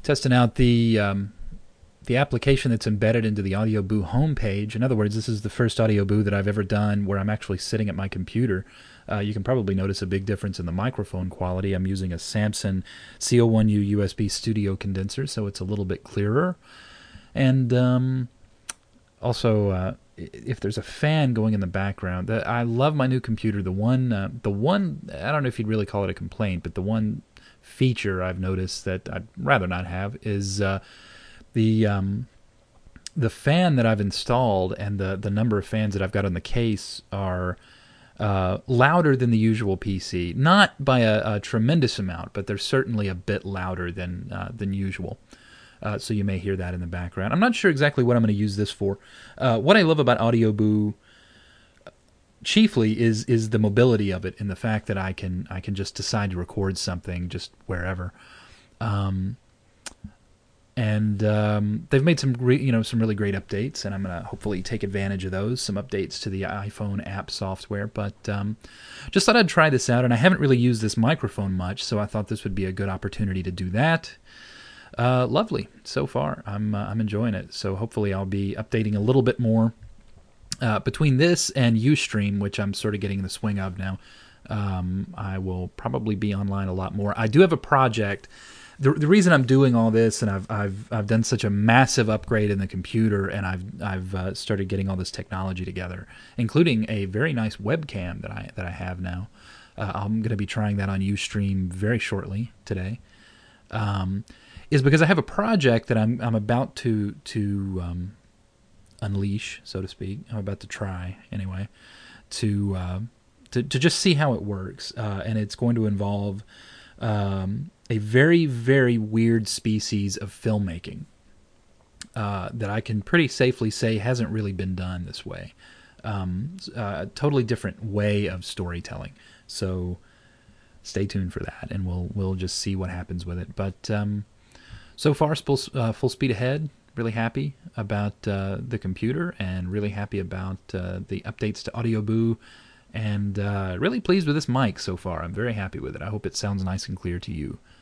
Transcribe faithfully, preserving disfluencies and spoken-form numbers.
testing out the um, the application that's embedded into the AudioBoo homepage. In other words, this is the first AudioBoo that I've ever done where I'm actually sitting at my computer. Uh, you can probably notice a big difference in the microphone quality. I'm using a Samson C O one U U S B Studio condenser, so it's a little bit clearer. And um, also, uh, if there's a fan going in the background, the, I love my new computer. The one, uh, the one, I don't know if you'd really call it a complaint, but the one feature I've noticed that I'd rather not have is uh, the um, the fan that I've installed and the the number of fans that I've got on the case are uh, louder than the usual P C. Not by a, a tremendous amount, but they're certainly a bit louder than uh, than usual. Uh, so you may hear that in the background. I'm not sure exactly what I'm going to use this for. Uh, what I love about AudioBoo chiefly is is the mobility of it, and the fact that I can I can just decide to record something just wherever. Um, and um, they've made some re- you know some really great updates, and I'm going to hopefully take advantage of those. Some updates to the iPhone app software, but um, just thought I'd try this out. And I haven't really used this microphone much, so I thought this would be a good opportunity to do that. Uh, lovely so far. I'm uh, I'm enjoying it. So hopefully I'll be updating a little bit more uh, between this and Ustream, which I'm sort of getting the swing of now. Um, I will probably be online a lot more. I do have a project. The the reason I'm doing all this, and I've I've I've done such a massive upgrade in the computer, and I've I've uh, started getting all this technology together, including a very nice webcam that I that I have now. Uh, I'm going to be trying that on Ustream very shortly today. Um, is because I have a project that I'm I'm about to to um, unleash, so to speak. I'm about to try anyway to uh, to to just see how it works, uh, and it's going to involve um, a very very weird species of filmmaking uh, that I can pretty safely say hasn't really been done this way. Um, a totally different way of storytelling. So stay tuned for that, and we'll we'll just see what happens with it. But um, so far, full, uh, full speed ahead. Really happy about uh, the computer, and really happy about uh, the updates to AudioBoo, and uh, really pleased with this mic so far. I'm very happy with it. I hope it sounds nice and clear to you.